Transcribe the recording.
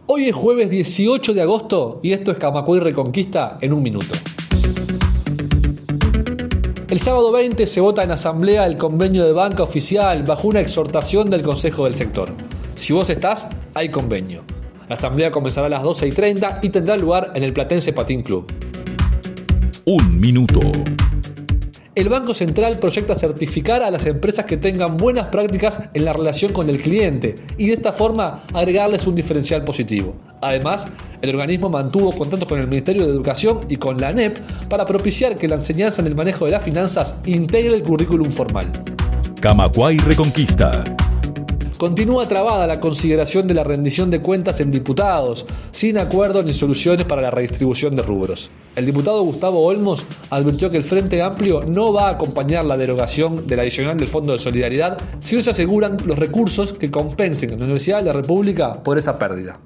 Hoy es jueves 18 de agosto y esto es Camacuay Reconquista en un minuto. El sábado 20 se vota en asamblea el convenio de banca oficial bajo una exhortación del Consejo del Sector. Si vos estás, hay convenio. La asamblea comenzará a las 12:30 y tendrá lugar en el Platense Patín Club. Un minuto. El Banco Central proyecta certificar a las empresas que tengan buenas prácticas en la relación con el cliente y de esta forma agregarles un diferencial positivo. Además, el organismo mantuvo contactos con el Ministerio de Educación y con la ANEP para propiciar que la enseñanza en el manejo de las finanzas integre el currículum formal. Camacuay Reconquista. Continúa trabada la consideración de la rendición de cuentas en diputados, sin acuerdo ni soluciones para la redistribución de rubros. El diputado Gustavo Olmos advirtió que el Frente Amplio no va a acompañar la derogación del adicional del Fondo de Solidaridad si no se aseguran los recursos que compensen a la Universidad de la República por esa pérdida.